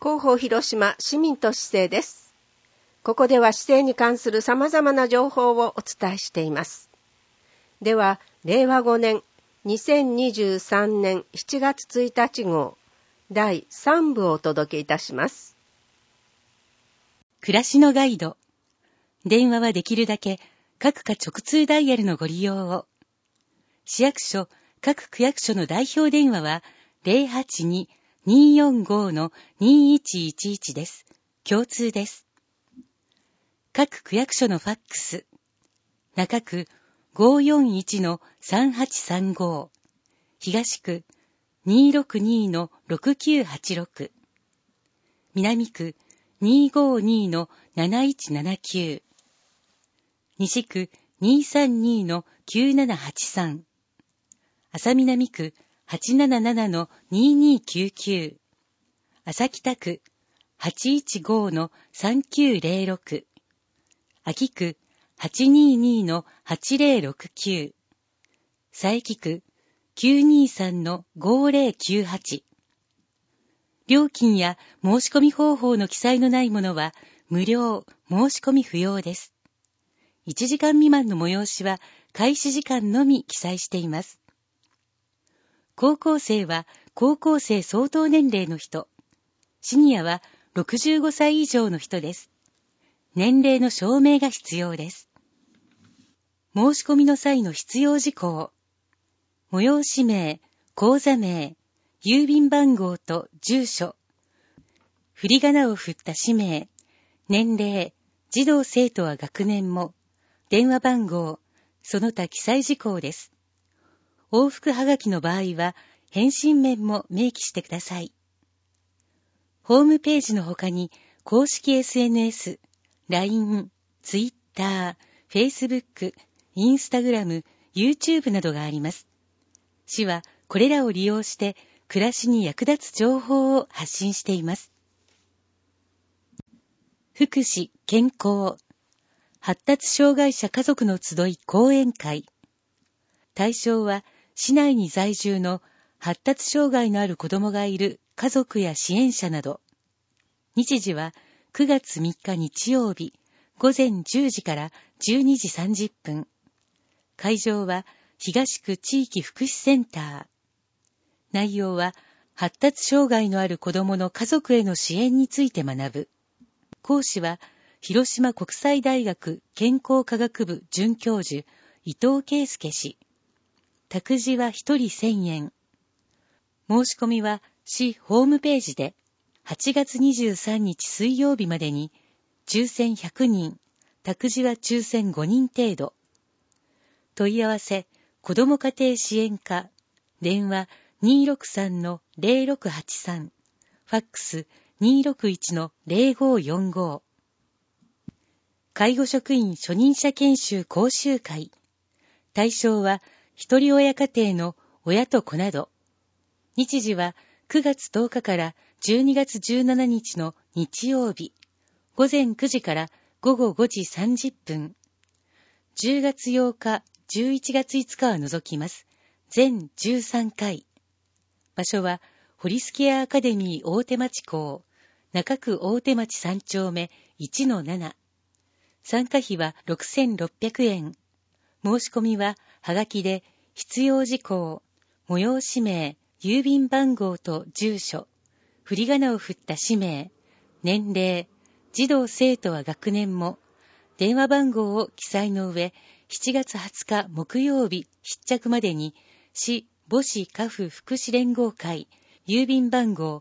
広報広島市民と市政です。ここでは市政に関する様々な情報をお伝えしています。では、令和5年2023年7月1日号第3部をお届けいたします。 暮らしのガイド。電話はできるだけ各課直通ダイヤルのご利用を。市役所、各区役所の代表電話は 082-245-2111 です。共通です。各区役所のファックス。中区 541-3835。東区 262-6986。南区 252-7179。西区 232-9783。朝南区 877-2299。朝北区 815-3906。秋区 822-8069。佐伯区 923-5098。料金や申し込み方法の記載のないものは無料、申し込み不要です。1時間未満の催しは開始時間のみ記載しています。高校生は高校生相当年齢の人。シニアは65歳以上の人です。年齢の証明が必要です。申し込みの際の必要事項。催し名、口座名、郵便番号と住所。振り仮名を振った氏名、年齢、児童生徒は学年も、電話番号、その他記載事項です。往復はがきの場合は、返信面も明記してください。ホームページの他に、公式 SNS、LINE、Twitter、Facebook、Instagram、YouTube などがあります。市はこれらを利用して、暮らしに役立つ情報を発信しています。福祉・健康、発達障害者家族の集い講演会。対象は、市内に在住の発達障害のある子どもがいる家族や支援者など。日時は9月3日日曜日、午前10時から12時30分。会場は東区地域福祉センター。内容は、発達障害のある子どもの家族への支援について学ぶ。講師は、広島国際大学健康科学部准教授、伊藤圭介氏。託児は1人1000円。申し込みは市ホームページで8月23日水曜日までに抽選100人、託児は抽選5人程度。問い合わせ、子ども家庭支援課、電話 263-0683、ファックス 261-0545。介護職員初任者研修講習会。対象は、一人親家庭の親と子など。日時は9月10日から12月17日の日曜日。午前9時から午後5時30分。10月8日、11月5日は除きます。全13回。場所は、ホリスケアアカデミー大手町校、中区大手町3丁目 1-7。参加費は6600円。申し込みは、はがきで、必要事項、催し名、郵便番号と住所、振り仮名を振った氏名、年齢、児童生徒は学年も、電話番号を記載の上、7月20日木曜日必着までに、市母子家父福祉連合会、郵便番号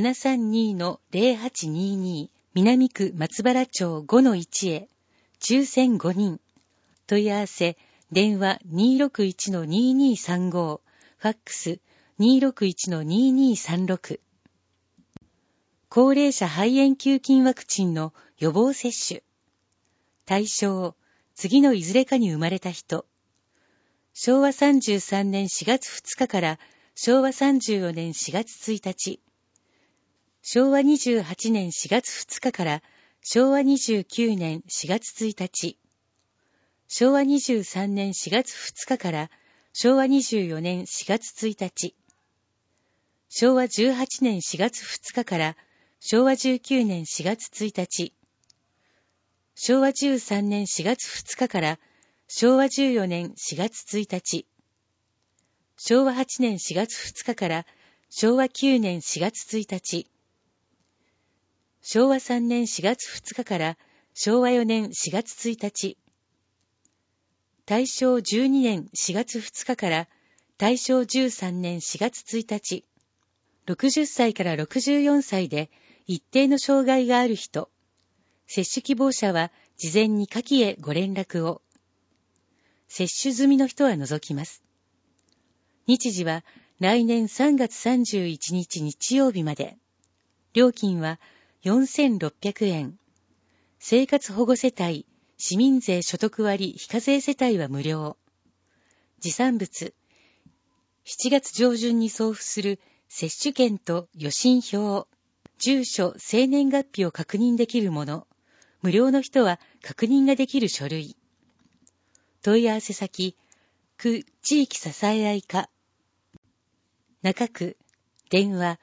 732-0822、南区松原町 5-1 へ、抽選5人。問い合わせ、電話 261-2235、ファックス 261-2236。高齢者肺炎球菌ワクチンの予防接種。対象、次のいずれかに生まれた人。昭和33年4月2日から昭和34年4月1日。昭和28年4月2日から昭和29年4月1日。昭和23年4月2日から昭和24年4月1日。昭和18年4月2日から昭和19年4月1日、昭和13年4月2日から昭和14年4月1日、昭和8年4月2日から昭和9年4月1日、昭和3年4月2日から昭和4年4月1日、大正12年4月2日から大正13年4月1日、60歳から64歳で一定の障害がある人、接種希望者は事前に下記へご連絡を。接種済みの人は除きます。日時は来年3月31日日曜日まで。料金は4600円。生活保護世帯、市民税所得割非課税世帯は無料。持参物、7月上旬に送付する接種券と予診票、住所、生年月日を確認できるもの、無料の人は確認ができる書類。問い合わせ先、区地域支え合い課。中区、電話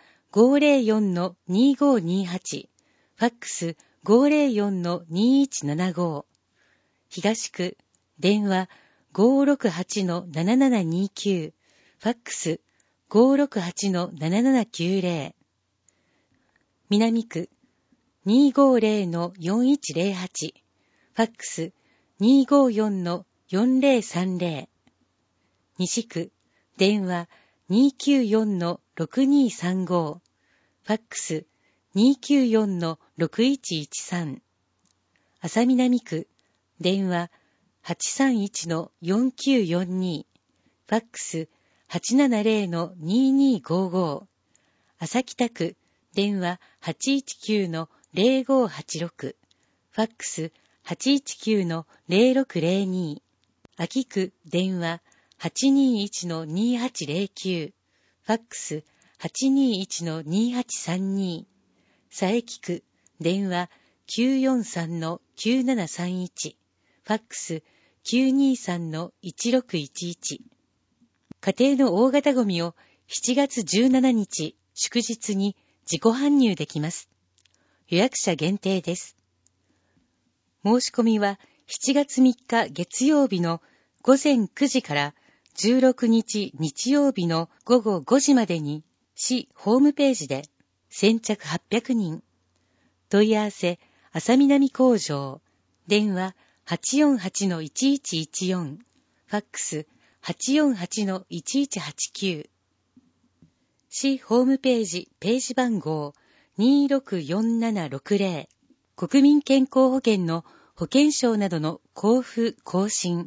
504-2528、ファックス 504-2175。東区、電話 568-7729、ファックス 568-7790。南区、250-4108、ファックス 254-4030。西区、電話 294-6235、ファックス 294-6113。安佐南区、電話 831-4942、ファックス 870-2255。安佐北区、電話 819-0586、ファックス 819-0602。秋区、電話 821-2809、ファックス 821-2832。佐伯区、電話 943-9731、ファックス 923-1611。家庭の大型ゴミを7月17日祝日に自己搬入できます。予約者限定です。申し込みは7月3日月曜日の午前9時から16日日曜日の午後5時までに市ホームページで先着800人。問い合わせ、安佐南工場。電話 848-1114。ファックス 848-1189。市ホームページページ番号264760。国民健康保険の保険証などの交付更新。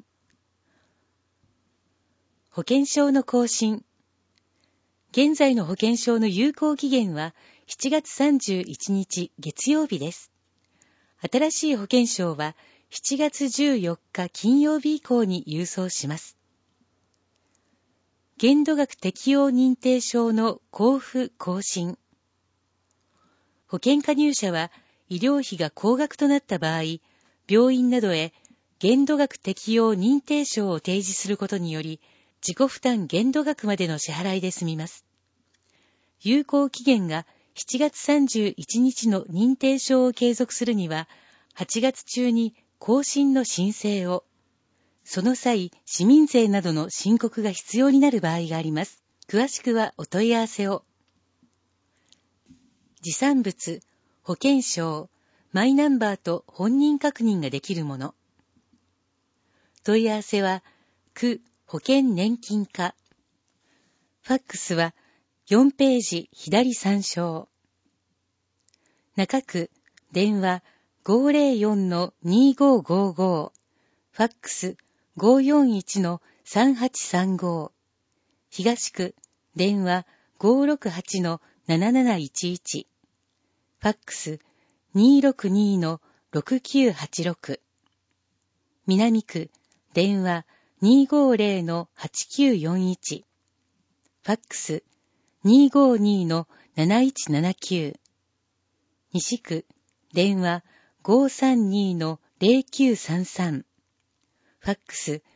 保険証の更新。現在の保険証の有効期限は7月31日月曜日です。新しい保険証は7月14日金曜日以降に郵送します。限度額適用認定証の交付更新。保険加入者は医療費が高額となった場合、病院などへ限度額適用認定証を提示することにより、自己負担限度額までの支払いで済みます。有効期限が7月31日の認定証を継続するには、8月中に更新の申請を。その際、市民税などの申告が必要になる場合があります。詳しくはお問い合わせを。持参物、保険証、マイナンバーと本人確認ができるもの。問い合わせは、区保険年金課。ファックスは4ページ左参照。中区、電話 504-2555。ファックス 541-3835。東区、電話 568-7711。ファックス 262-6986。南区、電話 250-8941。ファックス 252-7179。西区、電話 532-0933。ファックス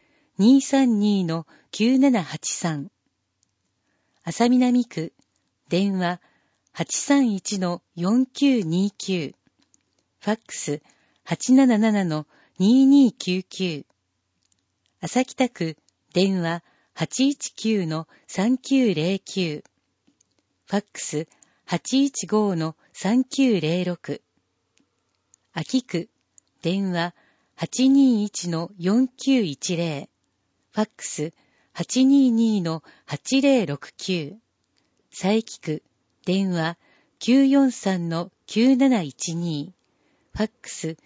232-9783。安佐南区、電話 831-4929、ファックス 877-2299、朝北区電話 819-3909、ファックス 815-3906、秋区電話 821-4910、ファックス 822-8069、佐伯区電話 943-9712、ファックス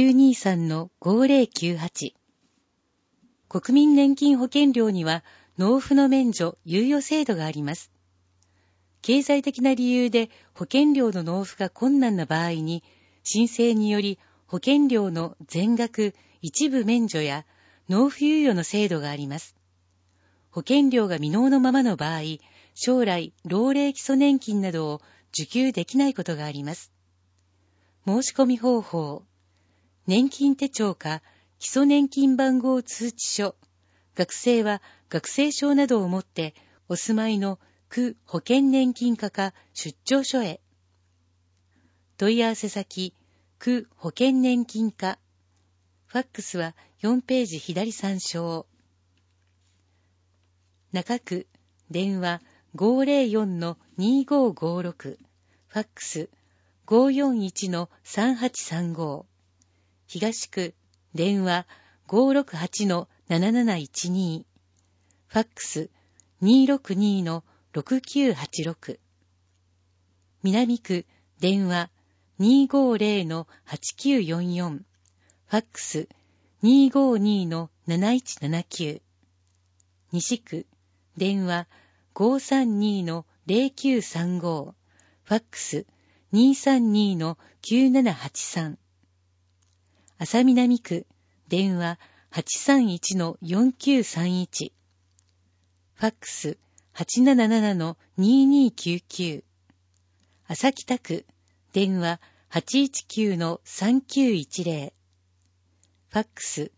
923-5098。国民年金保険料には納付の免除・猶予制度があります。経済的な理由で保険料の納付が困難な場合に、申請により保険料の全額一部免除や納付猶予の制度があります。保険料が未納のままの場合、将来老齢基礎年金などを受給できないことがあります。申し込み方法。年金手帳か基礎年金番号通知書。学生は学生証などを持ってお住まいの区保険年金課か出張所へ。問い合わせ先、区保険年金課。ファックスは4ページ左参照。中区電話 504-2556、ファックス 541-3835。東区電話 568-7712、ファックス 262-6986。南区電話 250-8944、ファックス 252-7179。西区電話 532-0935、ファックス 232-9783。朝南区電話 831-4931、ファックス 877-2299。朝北区電話 819-3910、ファックス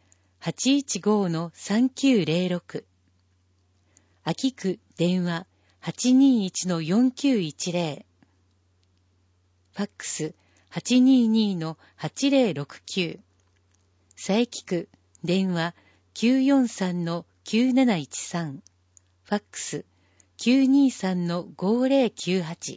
815-3906。秋区電話 821-4910、ファックス 822-8069。佐伯区電話 943-9713、ファックス 923-5098。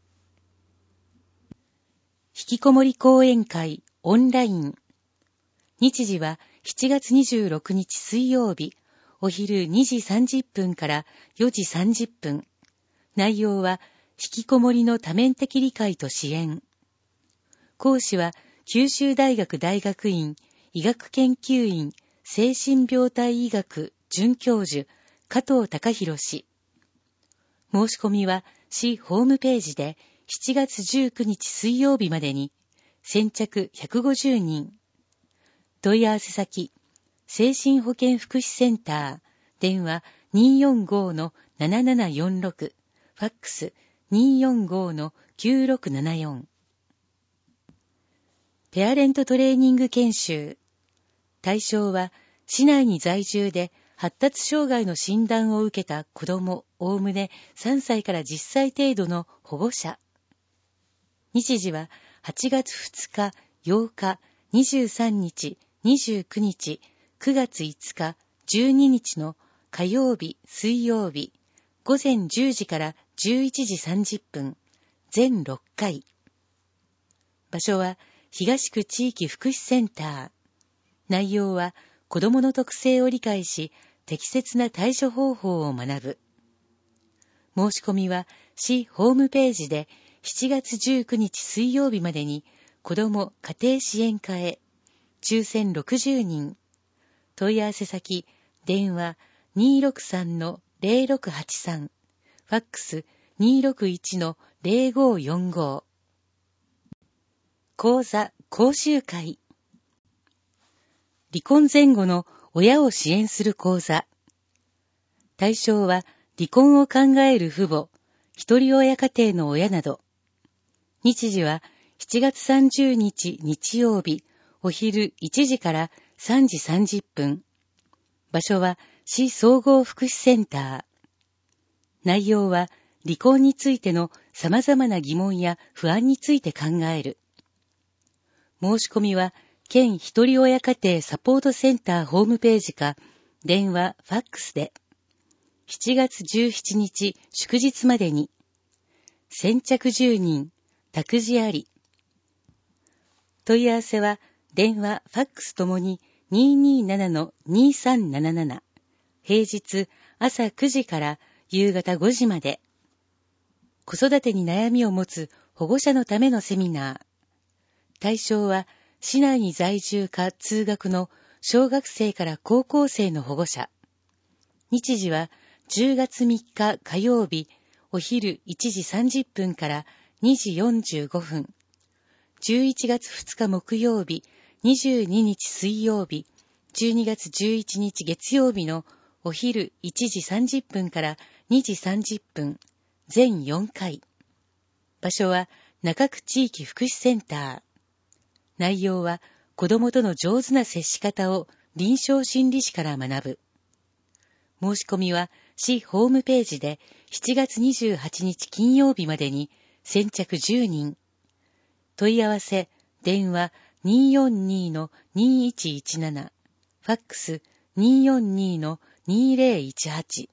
引きこもり講演会オンライン。日時は7月26日水曜日、お昼2時30分から4時30分。内容は引きこもりの多面的理解と支援。講師は九州大学大学院医学研究院精神病態医学准教授加藤隆弘氏。申し込みは市ホームページで7月19日水曜日までに、先着150人。問い合わせ先、精神保健福祉センター、電話 245-7746、ファックス 245-9674。ペアレントトレーニング研修。対象は、市内に在住で発達障害の診断を受けた子ども、おおむね3歳から10歳程度の保護者。日時は8月2日、8日、23日、29日、9月5日、12日の火曜日、水曜日、午前10時から11時30分、全6回。場所は東区地域福祉センター。内容は子どもの特性を理解し、適切な対処方法を学ぶ。申し込みは市ホームページで7月19日水曜日までに子ども家庭支援課へ。抽選60人。問い合わせ先、電話 263-0683、ファックス 261-0545。講座講習会。離婚前後の親を支援する講座。対象は離婚を考える父母、一人親家庭の親など。日時は7月30日日曜日、お昼1時から3時30分。場所は市総合福祉センター。内容は離婚についての様々な疑問や不安について考える。申し込みは、県ひとり親家庭サポートセンターホームページか、電話、ファックスで、7月17日祝日までに、先着10人、託児あり。問い合わせは、電話、ファックスともに 227-2377。平日朝9時から夕方5時まで。子育てに悩みを持つ保護者のためのセミナー。対象は、市内に在住か通学の小学生から高校生の保護者。日時は10月3日火曜日、お昼1時30分から2時45分。11月2日木曜日、22日水曜日、12月11日月曜日のお昼1時30分から2時30分。全4回。場所は中区地域福祉センター。内容は子どもとの上手な接し方を臨床心理士から学ぶ。申し込みは市ホームページで7月28日金曜日までに先着10人。問い合わせ、電話 242-2117、ファックス 242-2018。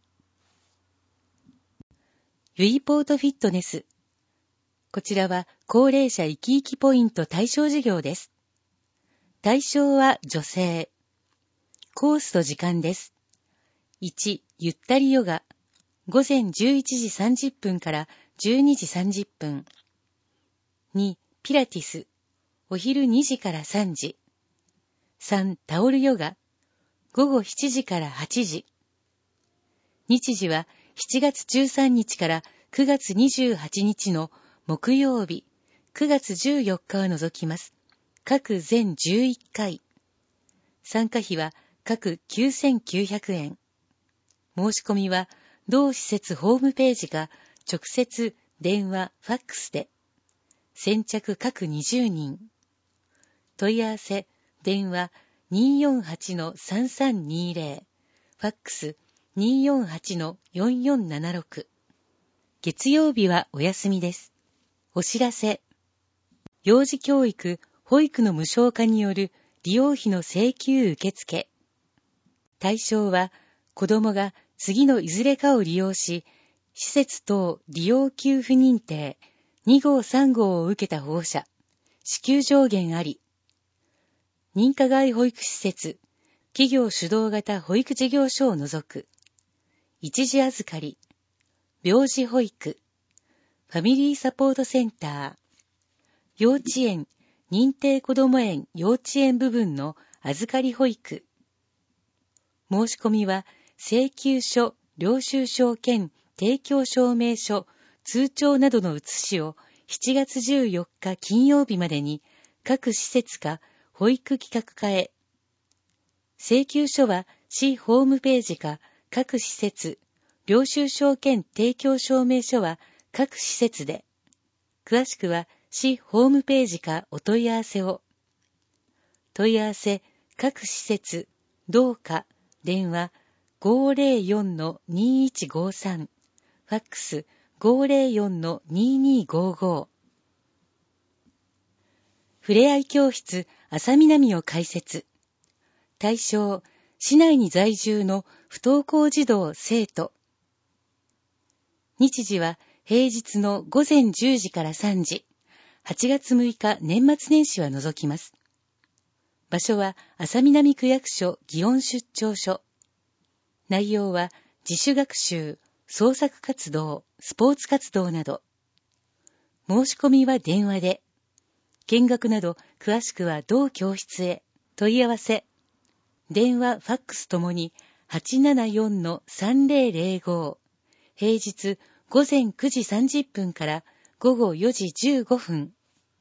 ユイポートフィットネス。こちらは高齢者生き生きポイント対象事業です。対象は女性。コースと時間です。1、ゆったりヨガ。午前11時30分から12時30分。2、ピラティス。お昼2時から3時。3、タオルヨガ。午後7時から8時。日時は7月13日から9月28日の木曜日、9月14日は除きます。各全11回。参加費は各9900円。申し込みは同施設ホームページか直接電話、ファックスで。先着各20人。問い合わせ、電話 248-3320、ファックス 248-4476。月曜日はお休みです。お知らせ。幼児教育、保育の無償化による利用費の請求受付。対象は、子どもが次のいずれかを利用し、施設等利用給付認定2号3号を受けた保護者、支給上限あり。認可外保育施設、企業主導型保育事業所を除く。一時預かり、病児保育、ファミリーサポートセンター、幼稚園、認定こども園幼稚園部分の預かり保育。申し込みは、請求書、領収書兼提供証明書、通帳などの写しを7月14日金曜日までに各施設か保育企画課へ。請求書は市ホームページか各施設、領収書兼提供証明書は各施設で。詳しくは市ホームページかお問い合わせを。問い合わせ、各施設、どうか、電話 504-2153、ファックス 504-2255。ふれあい教室朝南を開設。対象、市内に在住の不登校児童生徒。日時は平日の午前10時から3時、8月6日年末年始は除きます。場所は朝南区役所祇園出張所。内容は自主学習、創作活動、スポーツ活動など。申し込みは電話で。見学など詳しくは同教室へ。問い合わせ。電話、ファックスともに 874-3005。平日午前9時30分から午後4時15分。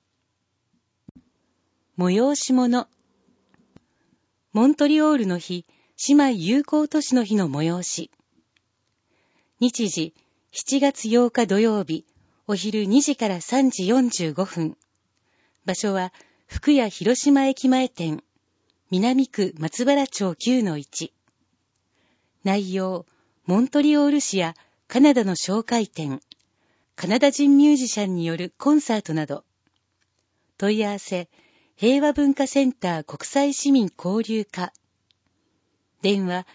催し物。モントリオールの日、姉妹友好都市の日の催し。日時、7月8日土曜日、お昼2時から3時45分。場所は、福屋広島駅前店、南区松原町 9-1。内容、モントリオール市やカナダの紹介店、 カナダ人ミュージシャンによるコンサートなど。問い合わせ、平和文化センター国際市民交流課。電話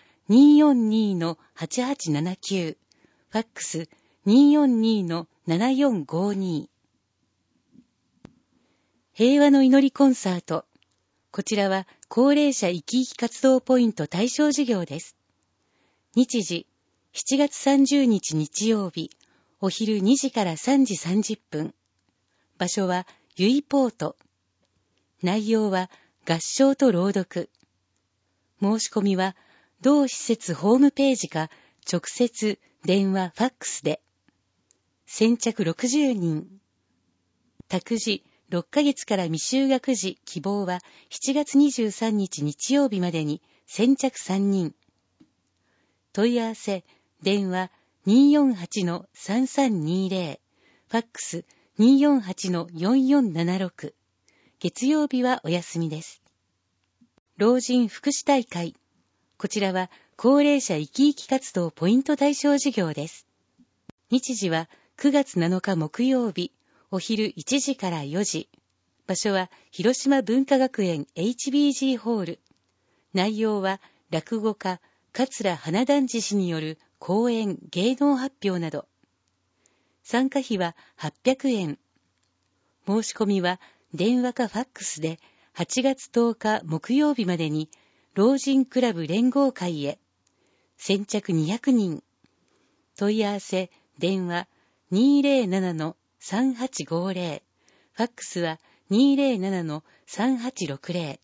242-8879。ファックス 242-7452。平和の祈りコンサート。こちらは高齢者生き生き活動ポイント対象事業です。日時、7月30日日曜日、お昼2時から3時30分。場所はユイポート。内容は合唱と朗読。申し込みは同施設ホームページか直接電話ファックスで。先着60人。託児6ヶ月から未就学児希望は7月23日日曜日までに先着3人。問い合わせ、電話 248-3320、ファックス 248-4476。月曜日はお休みです。老人福祉大会。こちらは高齢者生き生き活動ポイント対象事業です。日時は9月7日木曜日、お昼1時から4時。場所は広島文化学園 HBG ホール。内容は落語家桂花団治氏による講演芸能発表など。参加費は800円。申し込みは電話かファックスで8月10日木曜日までに老人クラブ連合会へ。先着200人。問い合わせ電話 207-3850。ファックスは 207-3860。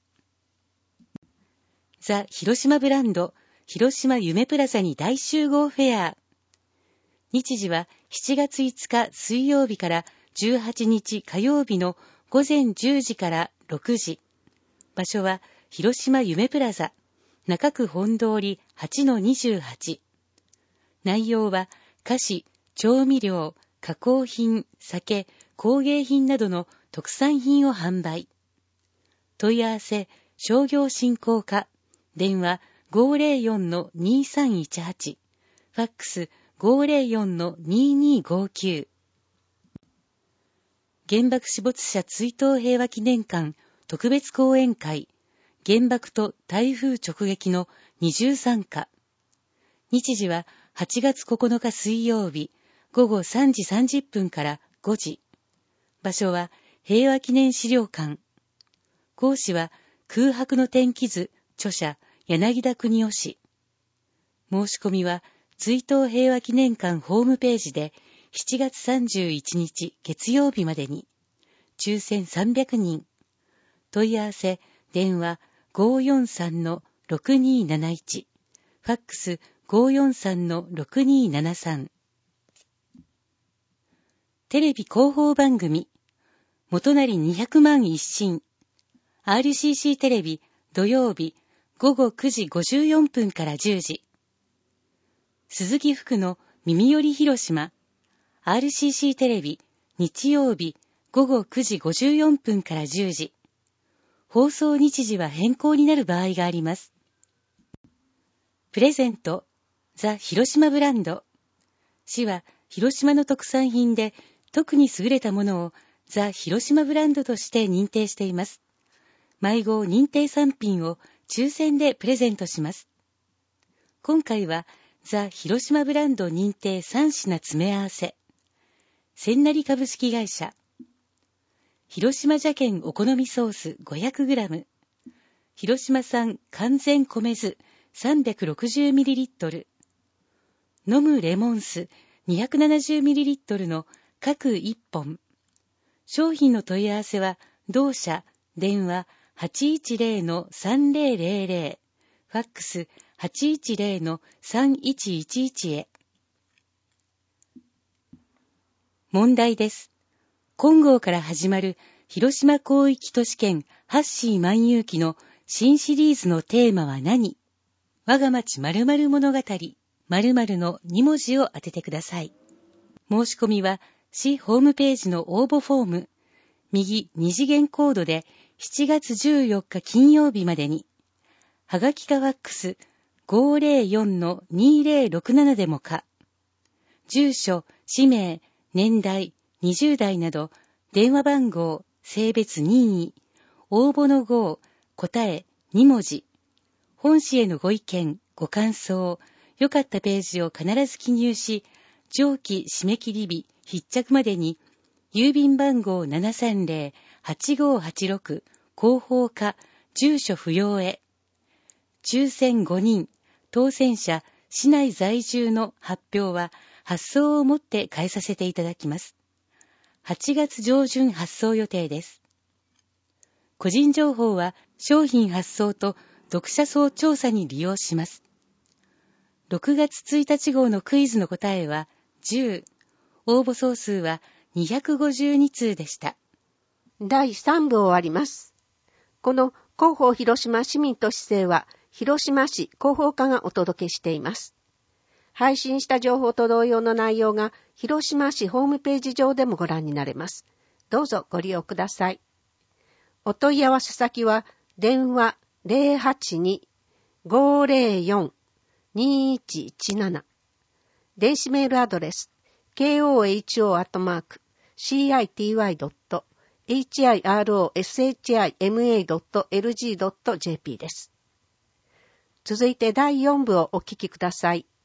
ザ・広島ブランド広島夢プラザに大集合フェア。日時は7月5日水曜日から18日火曜日の午前10時から6時。場所は広島夢プラザ中区本通り 8-28。内容は菓子、調味料、加工品、酒、工芸品などの特産品を販売。問い合わせ、商業振興課。電話 504-2318。ファックス 504-2259。原爆死没者追悼平和記念館特別講演会。原爆と台風直撃の二重参加。日時は8月9日水曜日午後3時30分から5時。場所は平和記念資料館。講師は空白の天気図著者柳田邦夫氏。申し込みは追悼平和記念館ホームページで7月31日月曜日までに。抽選300人。問い合わせ電話 543-6271。ファックス 543-6273。テレビ広報番組元成200万一新。 RCC テレビ土曜日午後9時54分から10時。鈴木福の耳より広島。 RCC テレビ日曜日午後9時54分から10時。放送日時は変更になる場合があります。プレゼントザ・広島ブランド。市は広島の特産品で特に優れたものをザ・広島ブランドとして認定しています。毎号認定産品を抽選でプレゼントします。今回はザ・広島ブランド認定3品詰め合わせ。千成株式会社。広島茶券お好みソース 500g。広島産完全米酢 360ml。飲むレモン酢 270ml の各1本。商品の問い合わせは同社電話 810-3000。ファックス 810-3111 へ。問題です。金剛から始まる広島広域都市圏ハッシー万有記の新シリーズのテーマは何？我が町〇〇物語〇〇の2文字を当ててください。申し込みは市ホームページの応募フォーム、右2次元コードで7月14日金曜日までに、はがきかファックス 504-2067 でもか、住所、氏名、 年代、20代など、電話番号、性別任意、応募の号、答え2文字、本誌へのご意見、ご感想、良かったページを必ず記入し、上記締め切り日、必着までに、郵便番号 730-8586 広報課、住所不要へ。抽選5人、当選者、市内在住の発表は発送をもって返させていただきます。8月上旬発送予定です。個人情報は商品発送と読者層調査に利用します。6月1日号のクイズの答えは10、応募総数は252通でした。 第3部終わります。この広報広島市民と市政は広島市広報課がお届けしています。配信した情報と同様の内容が広島市ホームページ上でもご覧になれます。どうぞご利用ください。お問い合わせ先は電話 082-504-2117 電子メールアドレス koho.city.hiroshima.lg.jp です。続いて第4部をお聞きください。